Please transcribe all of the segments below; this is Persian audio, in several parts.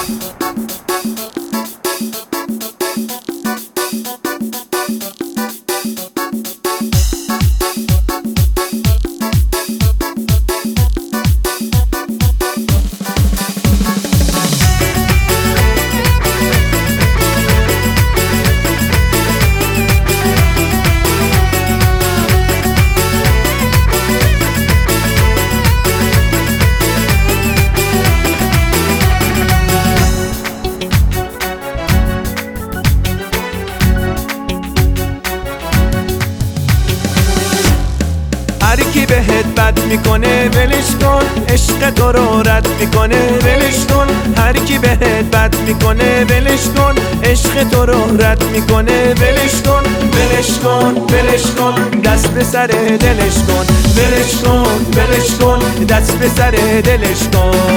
هر کی بهت بد میکنه ولش کن، عشق تو رو رد میکنه ولش کن. هر کی بهت بد میکنه ولش کن، عشق تو رو رد میکنه ولش کن. ولش کن ولش کن دست به سر دلش کن، ولش کن ولش کن دست به سر دلش کن.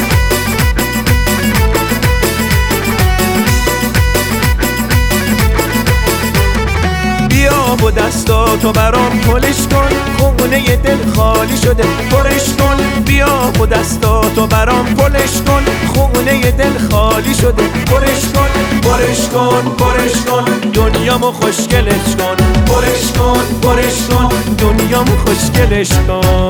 بیا و دستاتو برام پلش کن، خونه دل خالی شده پرش کن. بیا و دستاتو برام پلش کن، خونه دل خالی شده پرش کن. پرش کن پرش کن دنیامو خوشگلش کن، پرش کن پرش کن دنیامو خوشگلش کن.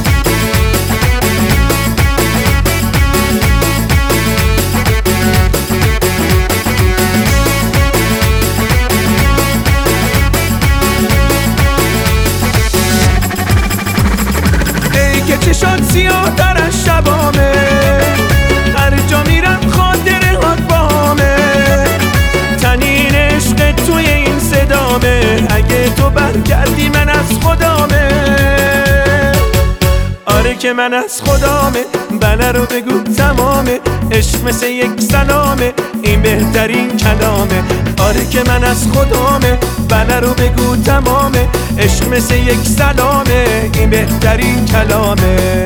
چشات سیاه تر از شبامه، هر جا میرم خاطره هات باهامه. تنین عشق توی این صدامه، اگه تو برگردی من از خدامه. آره که من از خدامه، بله رو بگو تمامه. عشق مثل یک سلامه، این بهترین کلامه. آره که من از خدامه، بله رو بگو تمامه. عشق مثل یک سلامه، این بهترین کلامه.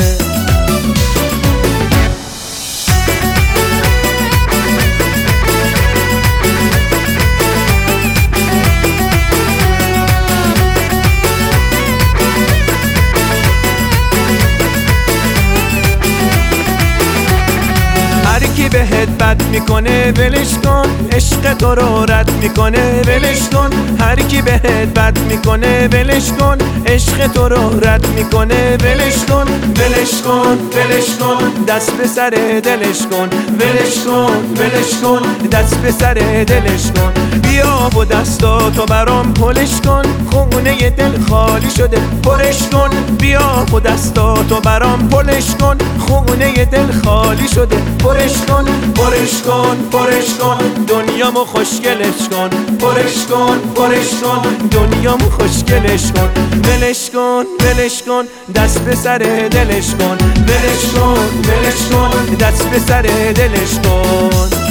کی بهت بد میکنه ولش کن، عشق تو رو رد میکنه ولش کن. هر کی بهت بد میکنه ولش کن، عشق تو رو رد میکنه ولش کن. ولش کن ولش کن دست به سر دلش کن، ولش کن ولش کن دست به سر دلش کن. بیا و دستاتو برام پلش کن، خونه دل خالی شده پرش کن. بیا و دستاتو برام پلش کن، خونه دل خالی شده پرش کن. پرش کن پرش کن دنیامو خوشگلش کن، پرش کن پرش کن دنیامو خوشگلش کن. ولش کن ولش کن دست به سر دلش کن، ولش کن ولش کن دست به سر دلش کن.